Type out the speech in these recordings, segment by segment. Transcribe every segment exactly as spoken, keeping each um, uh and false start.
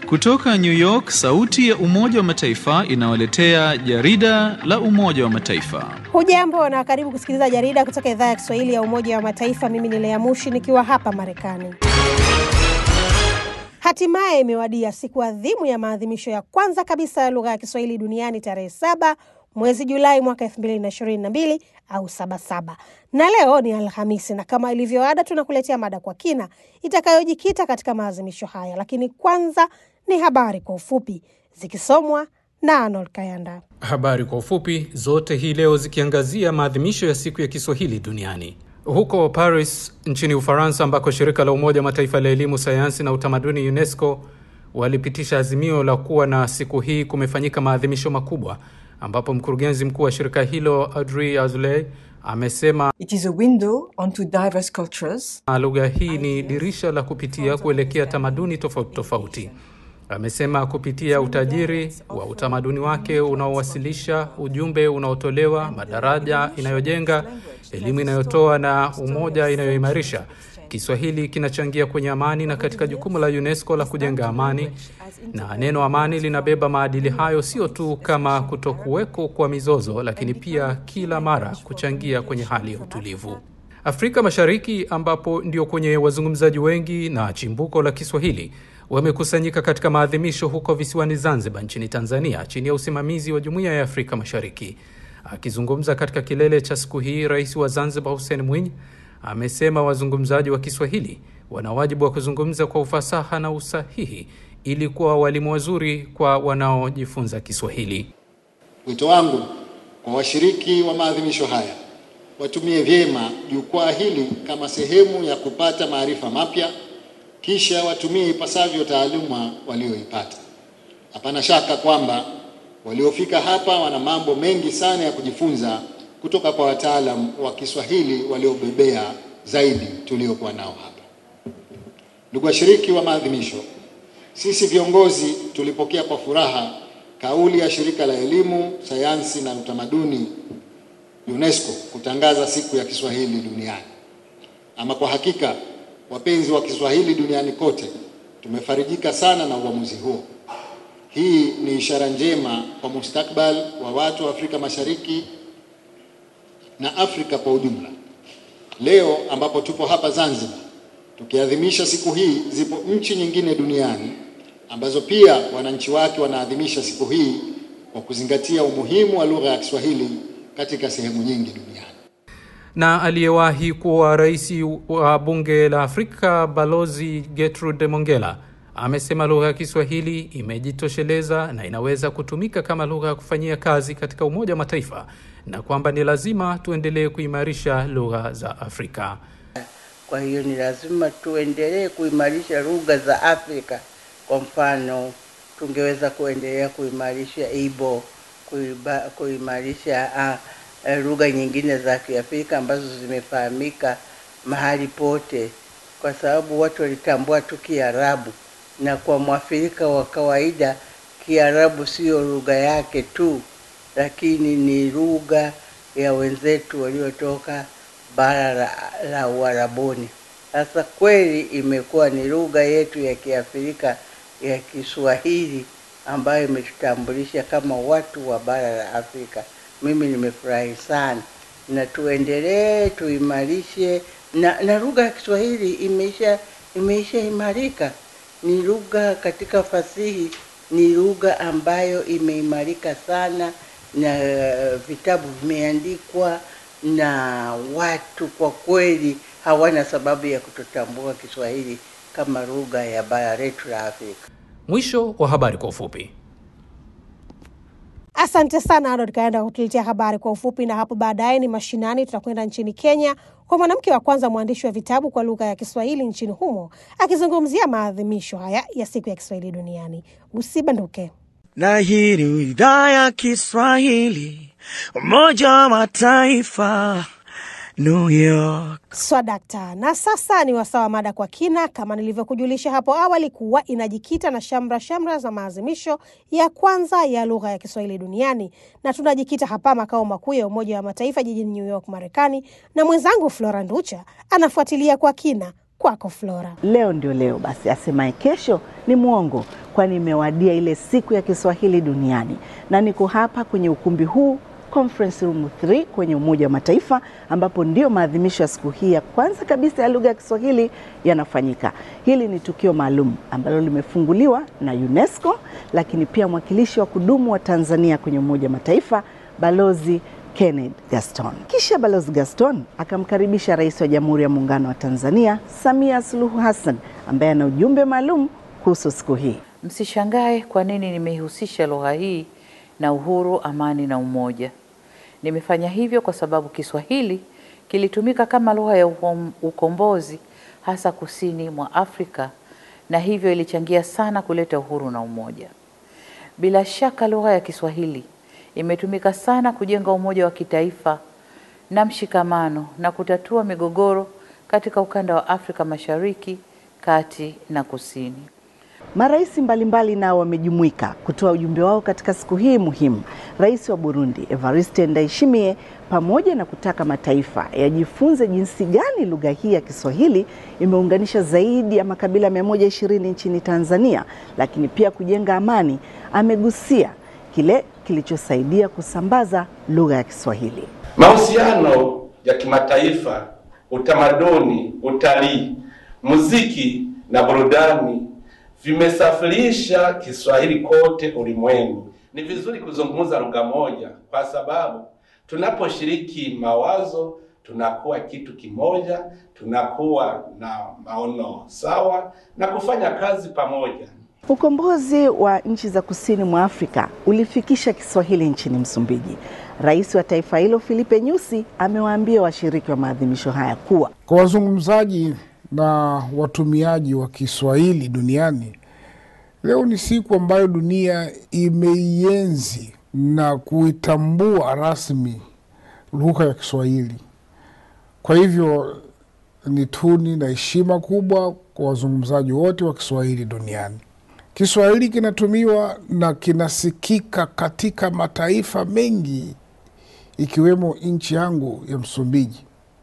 Kutoka New York, sauti ya Umoja wa Mataifa inawaletea jarida la Umoja wa Mataifa. Hujambo na karibu kusikiliza jarida kutoka idhaa ya Kiswahili ya Umoja wa Mataifa. Mimi ni Lea Mushi nikiwa hapa Marekani. Hatimaye imewadia siku adhimu ya maadhimisho ya kwanza kabisa ya lugha ya Kiswahili duniani tarehe saba mwezi Julai mwaka elfu mbili na ishirini na mbili au saba saba. Na leo ni Alhamisi na kama ilivyoada tunakuletea mada kwa kina itakayojikita katika maadhimisho haya. Lakini kwanza ni habari kwa ufupi zikisomwa na Arnold Kayanda. Habari kwa ufupi zote hii leo zikiangazia maadhimisho ya siku ya Kiswahili duniani. Huko Paris nchini Ufaransa, ambako shirika la Umoja Mataifa la elimu, sayansi na utamaduni UNESCO walipitisha azimio la kuwa na siku hii, kumefanyika maadhimisho makubwa ambapo mkurugenzi mkuu wa shirika hilo Audrey Azoulay amesema It is a window onto diverse cultures. Lugha hii ni dirisha la kupitia kuelekea tamaduni tofauti tofauti. Amesema kupitia utajiri wa utamaduni wake unaowasilisha ujumbe unaotolewa, madaraja inayojenga, elimu inayotoa na umoja inayoimarisha, Kiswahili kinachangia kwenye amani na katika jukumu la UNESCO la kujenga amani. Na neno amani linabeba maadili hayo, sio tu kama kutokuweko kwa mizozo, lakini pia kila mara kuchangia kwenye hali ya utulivu. Afrika Mashariki, ambapo ndio kwenye wazungumzaji wengi na chimbuko la Kiswahili, wamekusanyika katika maadhimisho huko visiwani Zanzibar nchini Tanzania chini ya usimamizi wa Jumuiya ya Afrika Mashariki. Akizungumza katika kilele cha siku hii, Rais wa Zanzibar Hussein Mwinyi amesema wazungumzaji wa Kiswahili wana wajibu wa kuzungumza kwa ufasaha na usahihi ili kuwa walimu wazuri kwa wanaojifunza Kiswahili. Wito wangu kwa washiriki wa maadhimisho haya, watumie vyema jukwaa hili kama sehemu ya kupata maarifa mapya, kisha watumie ipasavyo taaluma walioipata. Hapana shaka kwamba waliofika hapa wana mambo mengi sana ya kujifunza kutoka kwa wataalamu wa Kiswahili waliobebea zaidi tuliokuwa nao hapa. Ndugu washiriki wa maadhimisho, sisi viongozi tulipokea kwa furaha kauli ya shirika la elimu, sayansi na utamaduni UNESCO kutangaza siku ya Kiswahili duniani. Ama kwa hakika, wapenzi wa Kiswahili duniani kote tumefarijika sana na uamuzi huo. Hii ni ishara njema kwa mustakabali wa watu wa Afrika Mashariki na Afrika kwa ujumla. Leo ambapo tupo hapa Zanzibar tukiadhimisha siku hii, zipo nchi nyingine duniani ambazo pia wananchi wake wanaadhimisha siku hii kwa kuzingatia umuhimu wa lugha ya Kiswahili katika sehemu nyingi duniani. Na aliyewahi kuwa rais wa bunge la Afrika Balozi Gertrude Mongella amesema lugha ya Kiswahili imejitosheleza na inaweza kutumika kama lugha ya kufanyia kazi katika Umoja wa Mataifa, na kwamba ni lazima tuendelee kuimarisha lugha za Afrika. Kwa hiyo ni lazima tuendelee kuimarisha lugha za Afrika. Kwa mfano, tungeweza kuendelea kuimarisha Igbo, kuimarisha uh, lugha nyingine za Kiafrika ambazo zimefahamika mahali pote, kwa sababu watu walitambua tu Kiarabu, na kwa Mwafrika wa kawaida Kiarabu sio lugha yake tu, lakini ni lugha ya wenzetu waliotoka bara la, la Uarabuni. Sasa kweli imekuwa ni lugha yetu ya Kiafrika ya Kiswahili ambayo imetutambulisha kama watu wa bara la Afrika. Mimi nimefurahi sana, na tuendelee tuimarishe, na, na lugha ya Kiswahili imeisha imeisha imarika. Ni lugha katika fasihi, ni lugha ambayo imeimarika sana, na vitabu vimeandikwa, na watu kwa kweli hawana sababu ya kutotambua Kiswahili kama lugha ya bara letu la Afrika. Mwisho wa habari kwa ufupi. Asante sana Arnold Kayanda kutuletea habari kwa ufupi. Na hapo baadaye ni mashinani, tutakwenda nchini Kenya kwa mwanamke wa kwanza mwandishi wa vitabu kwa lugha ya Kiswahili nchini humo, akizungumzia maadhimisho haya ya siku ya Kiswahili duniani. Usibanduke. Na hii ni idhaa ya Kiswahili, Umoja wa Mataifa, New York. Swadakta. Na sasa ni wasawa mada kwa kina, kama nilivyokujulisha hapo awali kuwa inajikita na shamra shamra za maadhimisho ya kwanza ya lugha ya Kiswahili duniani, na tunajikita hapa makao makuu ya Umoja wa Mataifa jijini New York, Marekani, na mwenzangu Flora Nducha anafuatilia kwa kina Kwako Flora. Leo ndio leo basi, asemaye kesho ni mwongo, kwani imewadia ile siku ya Kiswahili duniani. Na niko hapa kwenye ukumbi huu Conference Room three kwenye Umoja wa Mataifa, ambapo ndio maadhimisho ya siku hii ya kwanza kabisa ya lugha ya Kiswahili yanafanyika. Hili ni tukio maalum ambalo limefunguliwa na UNESCO, lakini pia mwakilishi wa kudumu wa Tanzania kwenye Umoja wa Mataifa, Balozi Kenneth Gaston. Kisha Balozi Gaston akamkaribisha Rais wa Jamhuri ya Muungano wa Tanzania, Samia Suluhu Hassan, ambaye ana ujumbe maalum kuhusu siku hii. Msishangae kwa nini nimeihusisha lugha hii na uhuru, amani na umoja. Nimefanya hivyo kwa sababu Kiswahili kilitumika kama lugha ya ukombozi hasa kusini mwa Afrika, na hivyo ilichangia sana kuleta uhuru na umoja. Bila shaka lugha ya Kiswahili imetumika sana kujenga umoja wa kitaifa na mshikamano na kutatua migogoro katika ukanda wa Afrika Mashariki, Kati na Kusini. Marais mbalimbali nao wamejumuika kutoa ujumbe wao katika siku hii muhimu. Rais wa Burundi Evariste Ndayishimiye, pamoja na kutaka mataifa yajifunze jinsi gani lugha hii ya Kiswahili imeunganisha zaidi ya makabila mia moja ishirini nchini Tanzania, lakini pia kujenga amani, amegusia kile kilichosaidia kusambaza lugha ya Kiswahili. Mahusiano ya kimataifa, utamaduni, utalii, muziki na burudani vimesafirisha Kiswahili kote ulimwengu. Ni vizuri kuzungumza lugha moja kwa sababu tunaposhiriki mawazo tunakuwa kitu kimoja, tunakuwa na maono sawa na kufanya kazi pamoja. Ukombozi wa nchi za kusini mwa Afrika ulifikisha Kiswahili nchini Msumbiji. Rais wa taifa hilo Filipe Nyusi amewaambia washiriki wa maadhimisho haya kuwa kwa wazungumzaji na watumiaji wa Kiswahili duniani, leo ni siku ambayo dunia imeienzi na kuitambua rasmi lugha ya Kiswahili. Kwa hivyo ni tuni na heshima kubwa kwa wazungumzaji wote wa Kiswahili duniani. Kiswahili kinatumiwa na kinasikika katika mataifa mengi ikiwemo nchi yangu ya Msumbiji.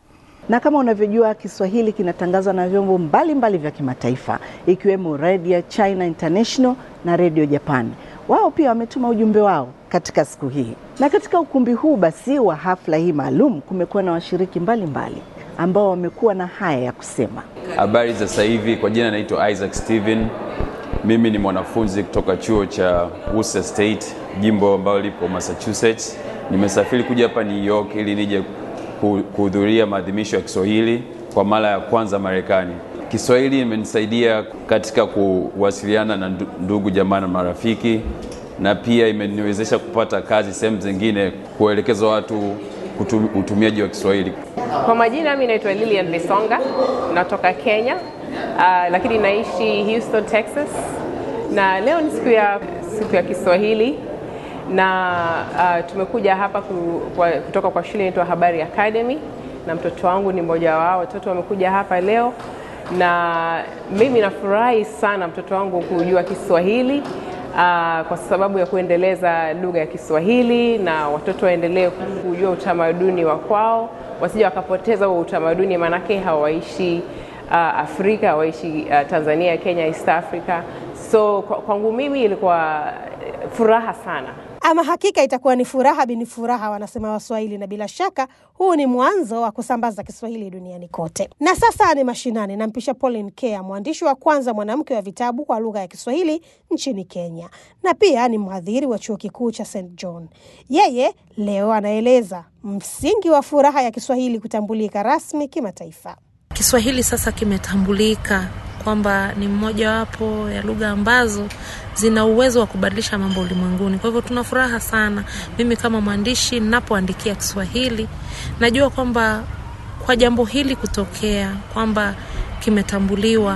Na kama unavyojua, Kiswahili kinatangazwa na vyombo mbalimbali vya kimataifa ikiwemo Radio China International na Radio Japan. Wao pia wametuma ujumbe wao katika siku hii. Na katika ukumbi huu basi wa hafla hii maalum kumekuwa na washiriki mbalimbali ambao wamekuwa na haya ya kusema. Habari za sasa hivi, kwa jina naitwa Isaac Steven. Mimi ni mwanafunzi kutoka chuo cha Worcester State, jimbo ambalo lipo Massachusetts. Nimesafiri kuja hapa New York ili nije kuhudhuria maadhimisho ya Kiswahili kwa mara ya kwanza Marekani. Kiswahili imenisaidia katika kuwasiliana na ndugu jamaa na marafiki, na pia imeniwezesha kupata kazi sehemu zingine, kuelekeza watu utumiaji wa Kiswahili. Kwa majina mimi naitwa Lilian Besonga, natoka Kenya, uh, lakini naishi Houston, Texas. Na leo ni siku ya siku ya Kiswahili, na uh, tumekuja hapa ku, kwa, kutoka kwa shule inaitwa Habari Academy, na mtoto wangu ni mmoja wao. Watoto wamekuja hapa leo na mimi nafurahi sana mtoto wangu kujua Kiswahili uh, kwa sababu ya kuendeleza lugha ya Kiswahili, na watoto waendelee kujua utamaduni wa kwao, wasije wakapoteza huo utamaduni, manake hawaishi uh, Afrika, hawaishi uh, Tanzania, Kenya, East Africa. So kwangu mimi ilikuwa furaha sana. Ama hakika itakuwa ni furaha bini furaha, wanasema Waswahili, na bila shaka huu ni mwanzo wa kusambaza Kiswahili duniani kote. Na sasa ni mashinani, nampisha Pauline Kea, mwandishi wa kwanza mwanamke wa vitabu kwa lugha ya Kiswahili nchini Kenya, na pia ni mhadhiri wa chuo kikuu cha Saint John. Yeye leo anaeleza msingi wa furaha ya Kiswahili kutambulika rasmi kimataifa. Kiswahili sasa kimetambulika kwamba ni mmoja wapo ya lugha ambazo zina uwezo wa kubadilisha mambo ulimwenguni. Kwa hivyo tuna furaha sana. Mimi kama mwandishi ninapoandikia Kiswahili, najua kwamba kwa jambo hili kutokea, kwamba kimetambuliwa,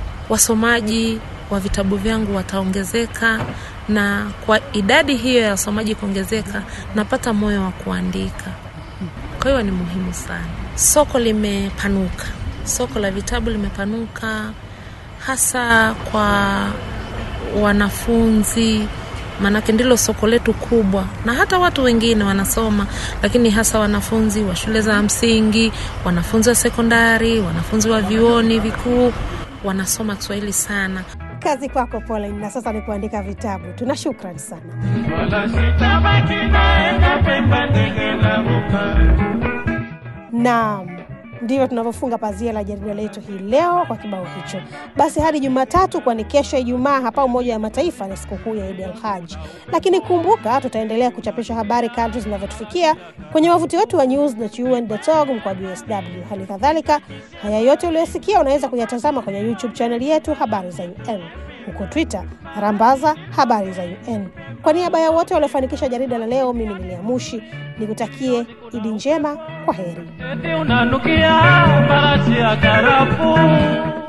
wasomaji wa vitabu vyangu wataongezeka, na kwa idadi hiyo ya wasomaji kuongezeka, napata moyo wa kuandika. Kwa hiyo ni muhimu sana. Soko limepanuka. Soko la vitabu limepanuka, hasa kwa wanafunzi maanake ndilo soko letu kubwa, na hata watu wengine wanasoma, lakini hasa wanafunzi wa shule za msingi, wanafunzi wa sekondari, wanafunzi wa vyuoni vikuu wanasoma Kiswahili sana. Kazi kwako Pauline, na sasa ni kuandika vitabu. Tuna shukrani sana. Naam, ndivyo tunavyofunga pazia la jarida letu hii leo kwa kibao hicho. Basi hadi Jumatatu, kwani kesho Ijumaa hapa Umoja wa Mataifa ni sikukuu ya Eid al-Hajj. Lakini kumbuka, tutaendelea kuchapisha habari kadri zinavyotufikia kwenye wavuti wetu wa news dot u n dot org mkwaju S W. Hali kadhalika, haya yote uliyosikia unaweza kuyatazama kwenye YouTube channel yetu Habari za U N. Huko Twitter, rambaza Habari za U N. Kwa niaba ya wote waliofanikisha jarida la leo, mimi ni Lea Mushi, nikutakie Idi njema, kwa heri. Unanukia marashi ya karafuu.